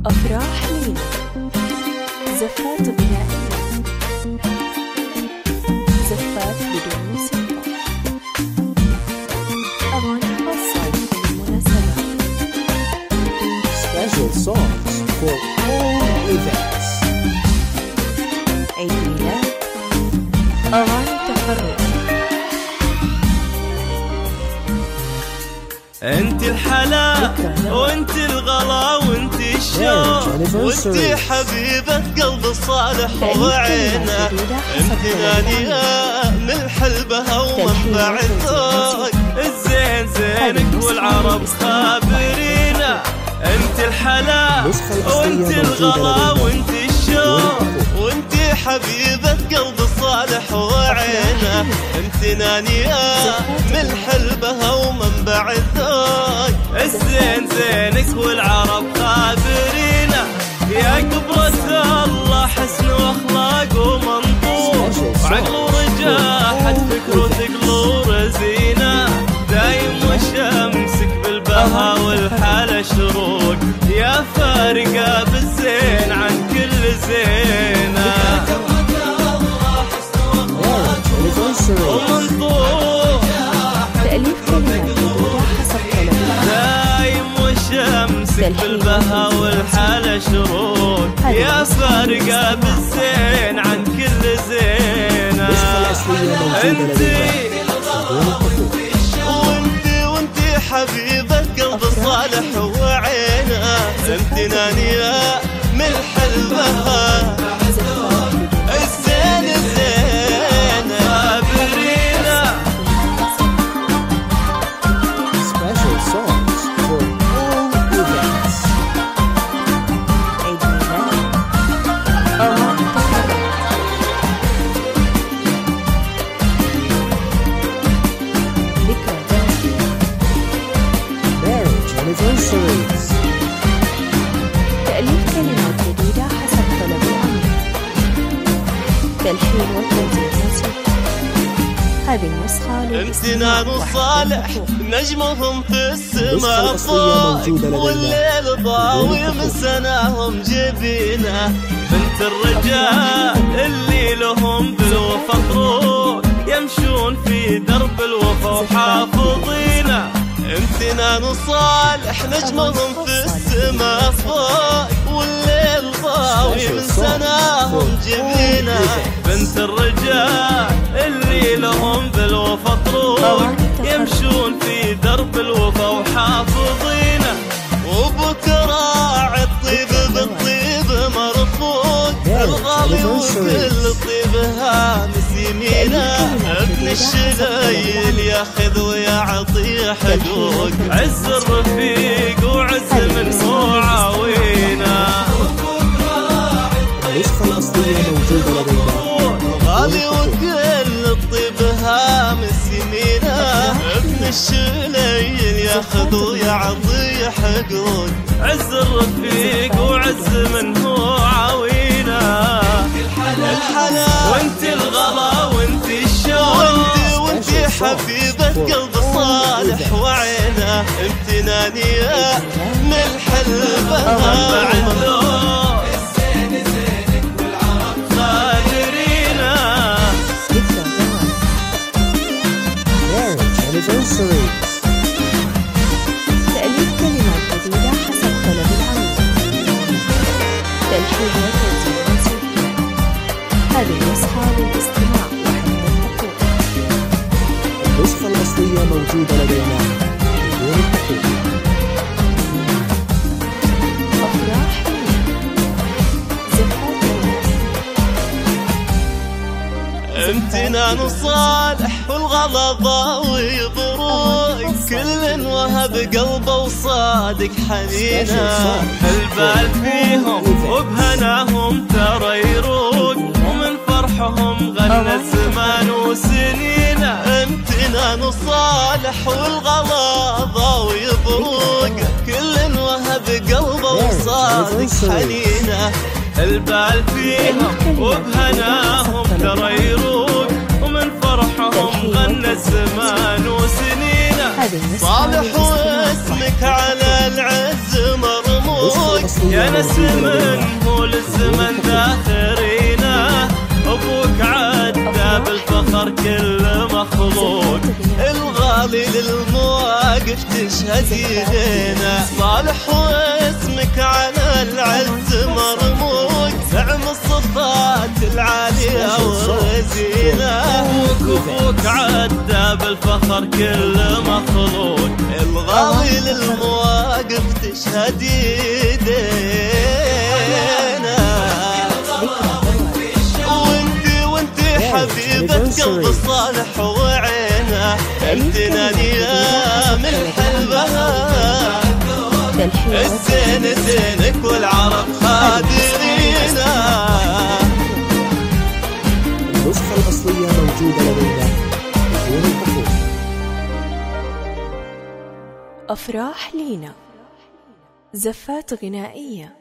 أفراح ليلى، زفات غنائية، زفات بدون موسيقى، أغاني خاصة لكل المناسبات. Special songs for all events. عيد ميلاد، أغاني تخرج. انت الحلا وانت الغلا وانت الشوق وانت حبيبة قلب الصالح وعينه، انت نانية من الحلبها ومنبع الذوق، الزين زينك والعرب خابرينا. انت الحلا وانت الغلا وانت الشوق وانت حبيبة قلب الصالح وعينه، انت نانية من حلبها ومنبع الذوق، الزين زينك والعرب خابرينا. يا قبرة الله حسن واخلاق ومنطور وعقل ورجاحة فكر وثقل ورزينة، دايم وشمسك بالبها والحالة شروق، يا فارقة بالزين عن كل زينة. ومنطور تأليف كلمات حسب طلب دايم وشمسك بالبها والحالة شروق، يا فارقة بالزين عن كل زينة. انتي حبيبة قلب الصالح وعينه، انتي نانية من حلبها الزين الزين خابرينا. Special songs for all events. عيد ميلاد، أغاني تخرج. ذكرى دائمة، Marriage anniversaries. تأليف كلمات جديدة حسب طلب العميل، تلحين وتنزيل موسيقى. هذه النسخة امتنان الصالح نجمهم في السماء فوق، والليل ضاوي من سناهم جبينه، بنت الرجال اللي لهم بالوفا طروق، يمشون في درب الوفا وحافظينه. امتنان الصالح نجمهم في السماء فوق، والليل ضاوي من سناهم جبينه، بنت الرجال اللي لهم بالوفا طروق، يمشون في درب الوفا وحافظينه. وبكرة الطيب بالطيب مرفوق، الغالي وكل طيب هامس يمينه، ابن الشليل ياخذ ويعطي حقوق، عز الرفيق وعز من معاوينه. النسخة الأصلية موجودة لدينا. غالي وكل الطيب هامس يمينه، ابن الشليل ياخذ ويعطي حقوق، عز الرفيق وعز من هو عاوينه. الحلا وانت الغلا وانت الشوق وانت حبيبة قلب صالح وعينه، انت نانية من حلبها بعد الزين زينك والعرب خابرينا. Marriage anniversaries. تأليف كلمات جديدة حسب طلب العميل، تلحين وتنزيل موسيقى. هذه النسخة للاستماع وحتى التقوى. النسخة الأصلية موجودة لدينا بدون التحقيق. أفراح ليلى، زفات غنائية. امتنان الصالح والغلا ضاوي ضروق، كل وهب قلبه وصادق حنينه، البال فيهم وبهناهم ترى يروق، ومن فرحهم غنى الزمان وسنينه. امتنان الصالح والغلا ضاوي ضروق، كل وهب قلبه وصادق حنينه، البال فيهم وبهناهم ترى يروق، ومن فرحهم غنى الزمان وسنينه. صالح واسمك على العز مرموق، يا نسم هو للزمن ذاخرينا، أبوك عدى بالفخر كل مخلوق، الغالي للمواقف تشهد يدينا. صالح واسمك على العز مرموق، نعم الصفات العالية والرزينة، أبوك عدى بالفخر كل مخلوق، الغالي للمواقف تشهد يدينا. حبيبة قلب صالح وعينه، امتناني يا من حلبها، الزين زينك والعرب خادرينا. النسخة الأصلية موجودة لدينا بدون الحقوق. أفراح لينا، زفات غنائية.